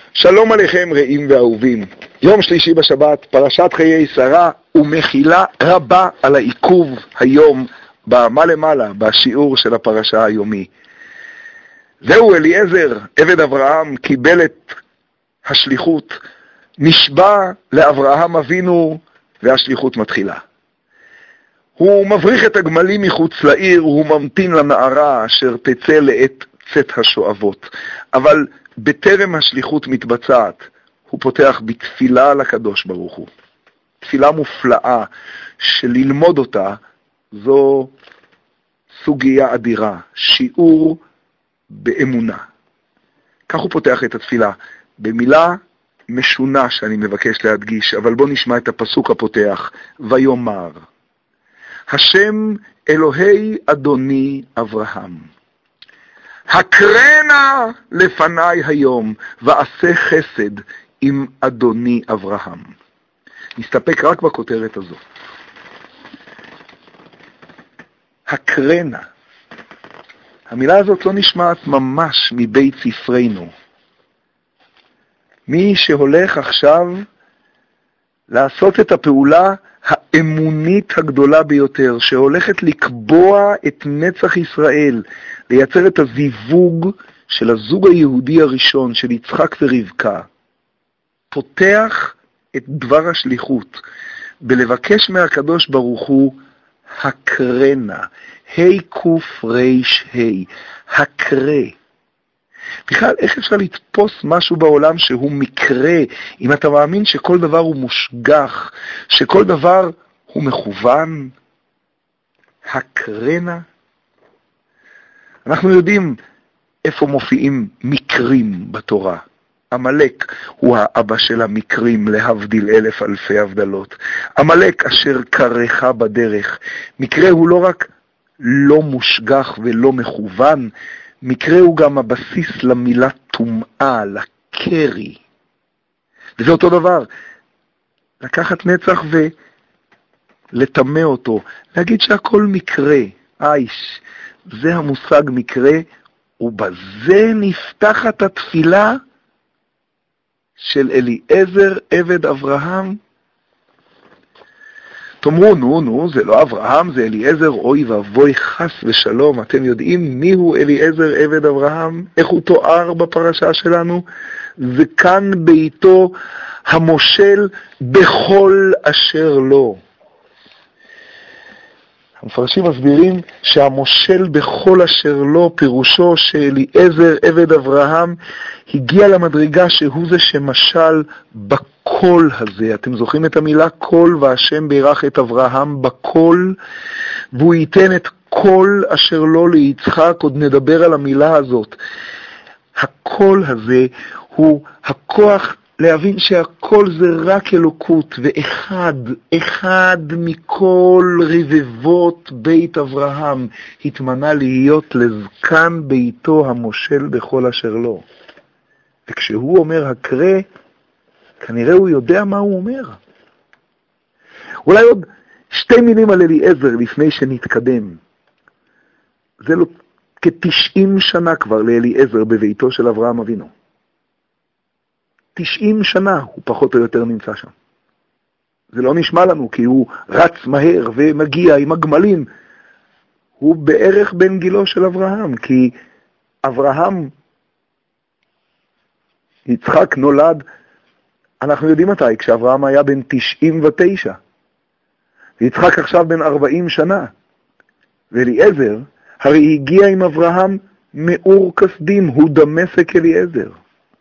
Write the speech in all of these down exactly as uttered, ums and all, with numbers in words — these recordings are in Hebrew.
שלום עליכם רעים ואהובים. יום שלישי בשבת, פרשת חיי שרה, ומחילה רבה על העיכוב היום במה למעלה, בשיעור של הפרשה היומי. זהו, אליעזר, עבד אברהם, קיבל את השליחות, נשבע לאברהם אבינו, והשליחות מתחילה. הוא מבריך את הגמלים מחוץ לעיר, הוא ממתין לנערה אשר תצא לעת צאת השואבות. אבל בטרם השליחות מתבצעת, הוא פותח בתפילה לקדוש ברוך הוא. תפילה מופלאה, שללמוד אותה זו סוגיה אדירה, שיעור באמונה. כך הוא פותח את התפילה, במילה משונה שאני מבקש להדגיש, אבל בוא נשמע את הפסוק הפותח, ויאמר, השם אלוהי אדוני אברהם, הקרנה לפניי היום, ועשה חסד עם אדוני אברהם. נסתפק רק בכותרת הזו. הקרנה. המילה הזאת לא נשמעת ממש מבית ספרנו. מי שהולך עכשיו לעשות את הפעולה האמונית הגדולה ביותר, שהולכת לקבוע את נצח ישראל, לייצר את הזיווג של הזוג היהודי הראשון, של יצחק ורבקה, פותח את דבר השליחות, בלבקש מהקדוש ברוך הוא הקרנה, ה' קוף ריש ה', הקרא. בכלל, איך אפשר לתפוס משהו בעולם שהוא מקרה, אם אתה מאמין שכל דבר הוא מושגח, שכל דבר הוא מכוון? הקרנה. אנחנו יודעים איפה מופיעים מקרים בתורה. עמלק הוא האבא של המקרים, להבדיל אלף אלפי הבדלות. עמלק אשר קרח בדרך. מקרה הוא לא רק לא מושגח ולא מכוון, מקרה הוא גם הבסיס למילה טומאה, לקרי. וזה אותו דבר. לקחת נצח ולטמא אותו. להגיד שהכל מקרה. אייש. זה המושג מקרה, ובזה נפתחת התפילה של אליעזר עבד אברהם. תאמרו, נו, נו, זה לא אברהם, זה אליעזר, אוי ואבוי, חס ושלום. אתם יודעים מי הוא אליעזר עבד אברהם? איך הוא תואר בפרשה שלנו? זה כאן ביתו המושל בכל אשר לו. המפרשים מסבירים שהמושל בכל אשר לו, פירושו שאליעזר עבד אברהם הגיע למדרגה שהוא זה שמשל בכל הזה. אתם זוכרים את המילה כל, והשם בירך את אברהם בכל, והוא ייתן את כל אשר לו ליצחק. עוד נדבר על המילה הזאת. הכל הזה הוא הכוח להבין שהכל זה רק אלוקות, ואחד, אחד מכל רבבות בית אברהם התמנה להיות לזקן ביתו המושל בכל אשר לו. וכשהוא אומר הקרא, כנראה הוא יודע מה הוא אומר. אולי עוד שתי מילים על אליעזר לפני שנתקדם. זה לא כ-תשעים שנה כבר לאליעזר בביתו של אברהם אבינו. תשעים שנה הוא פחות או יותר נמצא שם. זה לא נשמע לנו כי הוא רץ מהר ומגיע עם הגמלים. הוא בערך בן גילו של אברהם, כי אברהם, יצחק נולד, אנחנו יודעים מתי, כשאברהם היה בן תשעים ותשע. ויצחק עכשיו בן ארבעים שנה. ואליעזר הרי הגיע עם אברהם מאור כסדים, הוא דמשק אליעזר.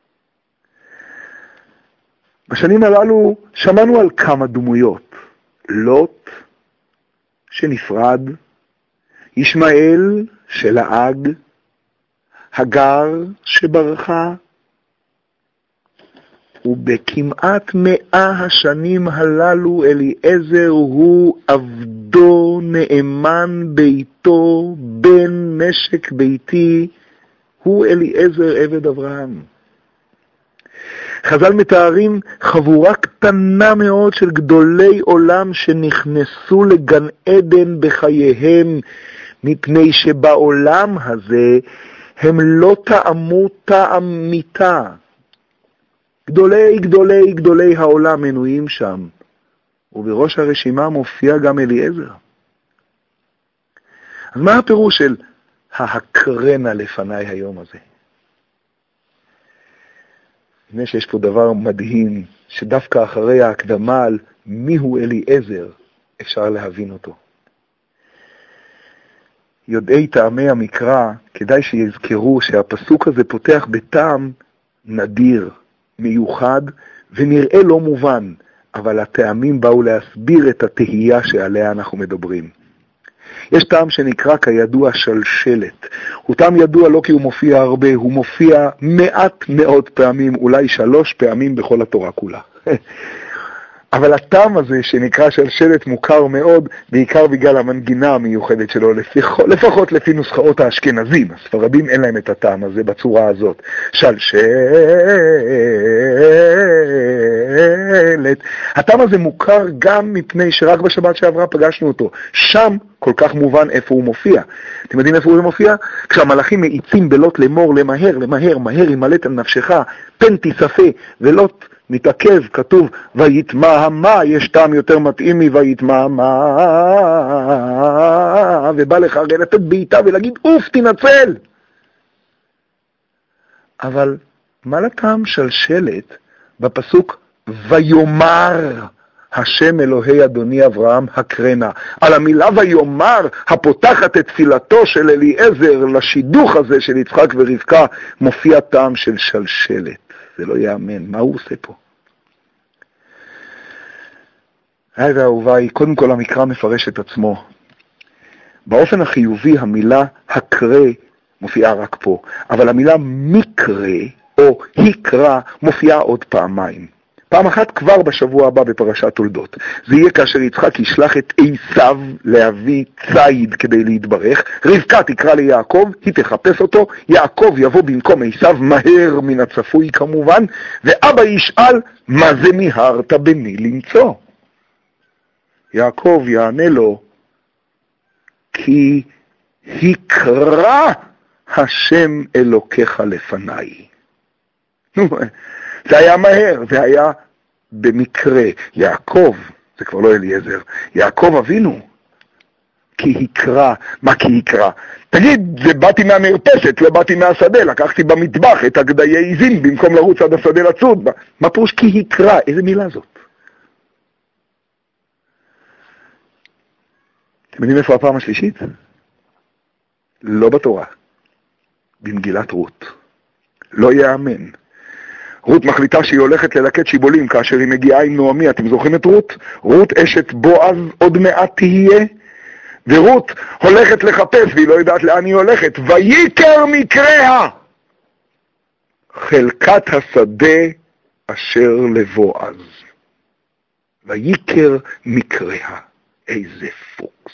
בשנים הללו שמענו על כמה דמויות. לוט שנפרד, ישמעאל שלעג, הגר שברחה, ובכמעט מאה השנים הללו אליעזר הוא עבדו נאמן ביתו, בן משק ביתי, הוא אליעזר עבד אברהם. חז"ל מתארים חבורה קטנה מאוד של גדולי עולם שנכנסו לגן עדן בחייהם, מפני שבעולם הזה הם לא טעמו טעם מיתה. גדולי גדולי גדולי העולם מנויים שם, ובראש הרשימה מופיע גם אליעזר. אז מה הפירוש של ההקרנה לפניי היום הזה? הנה שיש פה דבר מדהים, שדווקא אחרי ההקדמה על מיהו אליעזר, אפשר להבין אותו. יודעי טעמי המקרא, כדאי שיזכרו שהפסוק הזה פותח בטעם נדיר, מיוחד, ונראה לא מובן, אבל הטעמים באו להסביר את התהייה שעליה אנחנו מדברים. יש טעם שנקרא כידוע שלשלת. הוא טעם ידוע לא כי הוא מופיע הרבה, הוא מופיע מעט מאוד פעמים, אולי שלוש פעמים בכל התורה כולה. אבל הטעם הזה שנקרא שלשלת מוכר מאוד, בעיקר בגלל המנגינה המיוחדת שלו, לפחות לפי נוסחאות האשכנזים. הספרדים אין להם את הטעם הזה בצורה הזאת. שלשלת. הטעם הזה מוכר גם מפני שרק בשבת שעברה פגשנו אותו. שם כל כך מובן איפה הוא מופיע. אתם יודעים איפה הוא מופיע? כשהמלאכים מאיצים בלוט למור, למהר, למהר, מהר, ימלט על נפשך, פן תיספה, ולוט מתעכב, כתוב, ויתמהמה, יש טעם יותר מתאים מויתמהמה, ובא לך הרי לתת בעיטה ולהגיד, אוף, תנצל. אבל מה לטעם שלשלת בפסוק, ויומר השם אלוהי אדוני אברהם הקרנה? על המילה ויומר, הפותחת את תפילתו של אליעזר לשידוך הזה של יצחק ורבקה, מופיע טעם של שלשלת. זה לא יאמן, מה הוא עושה פה? היי ואהוביי, קודם כל המקרא מפרש את עצמו. באופן החיובי המילה הקרא מופיעה רק פה, אבל המילה מקרא או הקרא מופיעה עוד פעמיים. פעם אחת כבר בשבוע הבא בפרשת תולדות. זה יהיה כאשר יצחק ישלח את עשיו להביא ציד כדי להתברך. רבקה תקרא ליעקב, היא תחפש אותו, יעקב יבוא במקום עשיו מהר מן הצפוי כמובן, ואבא ישאל, מה זה מיהרת בני למצוא? יעקב יענה לו, כי הקרא השם אלוקיך לפניי. זה היה מהר, זה היה במקרה. יעקב, זה כבר לא אליעזר, יעקב אבינו, כי יקרא. מה כי יקרא? תגיד, זה באתי מהמרפסת, לא באתי מהשדה, לקחתי במטבח את הגדיי עיזים במקום לרוץ עד השדה לצוד בה. מה פירוש כי יקרא? איזה מילה זאת? אתם יודעים איפה הפעם השלישית? לא בתורה, במגילת רות. לא יאמן. רות מחליטה שהיא הולכת ללקט שיבולים כאשר היא מגיעה עם נעמי. אתם זוכרים את רות? רות אשת בועז עוד מעט תהיה, ורות הולכת לחפש והיא לא יודעת לאן היא הולכת. ויקר מקראה חלקת השדה אשר לבועז. ויקר מקראה. איזה פוקס.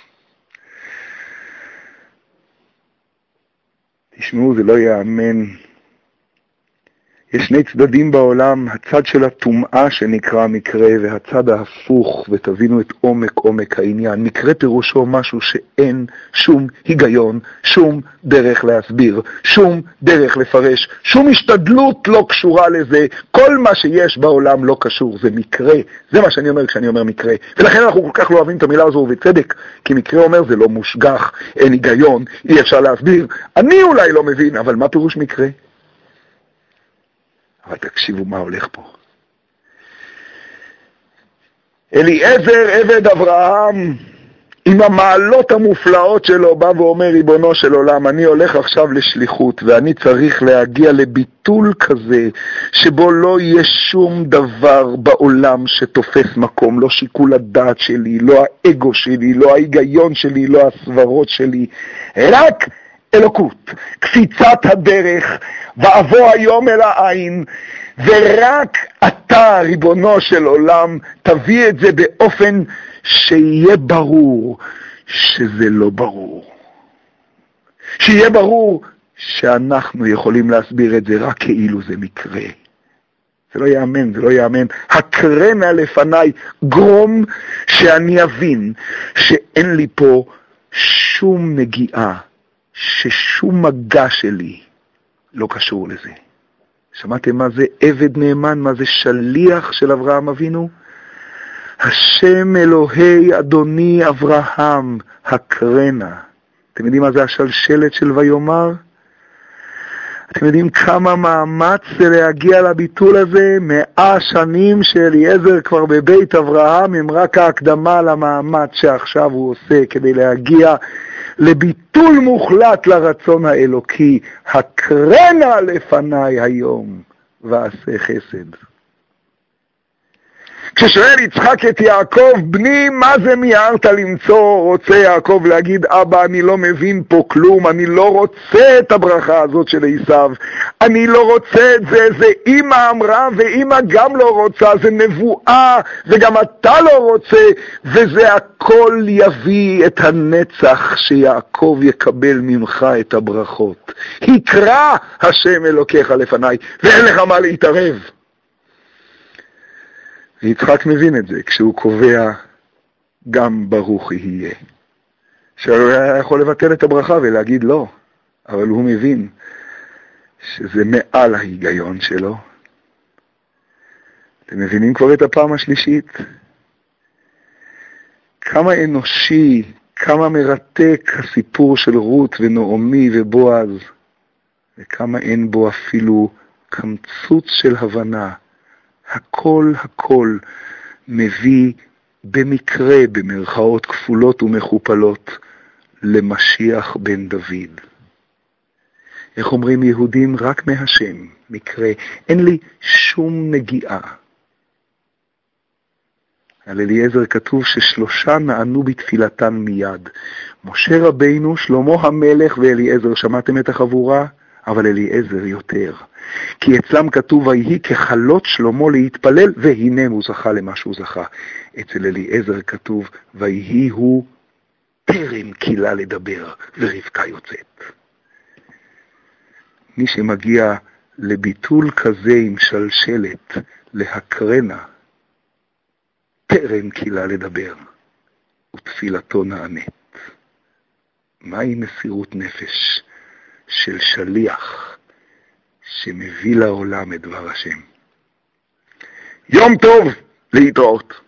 תשמעו, זה לא יאמן. יש שני צדדים בעולם, הצד של הטומאה שנקרא מקרה, והצד ההפוך, ותבינו את עומק עומק העניין. מקרה פירושו משהו שאין שום היגיון, שום דרך להסביר, שום דרך לפרש, שום השתדלות לא קשורה לזה, כל מה שיש בעולם לא קשור, זה מקרה. זה מה שאני אומר כשאני אומר מקרה. ולכן אנחנו כל כך לא אוהבים את המילה הזו, ובצדק, כי מקרה אומר זה לא מושגח, אין היגיון, אי אפשר להסביר. אני אולי לא מבין, אבל מה פירוש מקרה? אבל תקשיבו מה הולך פה. אליעזר עבד אברהם, עם המעלות המופלאות שלו, בא ואומר, ריבונו של עולם, אני הולך עכשיו לשליחות, ואני צריך להגיע לביטול כזה, שבו לא יהיה שום דבר בעולם שתופס מקום, לא שיקול הדעת שלי, לא האגו שלי, לא ההיגיון שלי, לא הסברות שלי, רק אלוקות, קפיצת הדרך, בעבור היום אל העין, ורק אתה, ריבונו של עולם, תביא את זה באופן שיהיה ברור שזה לא ברור. שיהיה ברור שאנחנו יכולים להסביר את זה רק כאילו זה מקרה. זה לא יאמן, זה לא יאמן. הקרנה לפניי, גרום שאני אבין שאין לי פה שום נגיעה, ששום מגע שלי לא קשור לזה. שמעתם מה זה עבד נאמן? מה זה שליח של אברהם אבינו? השם אלוהי אדוני אברהם הקרנה. אתם יודעים מה זה השלשלת של ויאמר? אתם יודעים כמה מאמץ זה להגיע לביטול הזה? מאה שנים שאליעזר כבר בבית אברהם, הם רק ההקדמה למאמץ שעכשיו הוא עושה כדי להגיע לביטול מוחלט לרצון האלוקי. הקרנה לפניי היום ועשה חסד. כששואל יצחק את יעקב, בני, מה זה מיהרת למצוא? רוצה יעקב להגיד, אבא, אני לא מבין פה כלום, אני לא רוצה את הברכה הזאת של עשיו, אני לא רוצה את זה, זה אמא אמרה, ואמא גם לא רוצה, זה נבואה, וגם אתה לא רוצה, וזה הכל יביא את הנצח שיעקב יקבל ממך את הברכות. יקרא השם אלוקיך לפניי, ואין לך מה להתערב. יצחק מבין את זה כשהוא קובע גם ברוך יהיה. שהוא היה יכול לבטל את הברכה ולהגיד לא, אבל הוא מבין שזה מעל ההיגיון שלו. אתם מבינים כבר את הפעם השלישית? כמה אנושי, כמה מרתק הסיפור של רות ונעמי ובועז, וכמה אין בו אפילו קמצוץ של הבנה. הכל הכל מביא במקרה, במרכאות כפולות ומכופלות, למשיח בן דוד. איך אומרים יהודים? רק מהשם, מקרה. אין לי שום נגיעה. על אליעזר כתוב ששלושה נענו בתפילתן מיד. משה רבינו, שלמה המלך ואליעזר. שמעתם את החבורה? אבל אליעזר יותר. כי אצלם כתוב, ויהי כחלות שלמה להתפלל, והנה הוא זכה למה שהוא זכה. אצל אליעזר כתוב, ויהי הוא טרם קילה לדבר, ורבקה יוצאת. מי שמגיע לביטול כזה עם שלשלת, להקרנה, טרם קילה לדבר, ותפילתו נענית. מהי מסירות נפש של שליח שמביא לעולם את דבר השם? יום טוב, להתראות.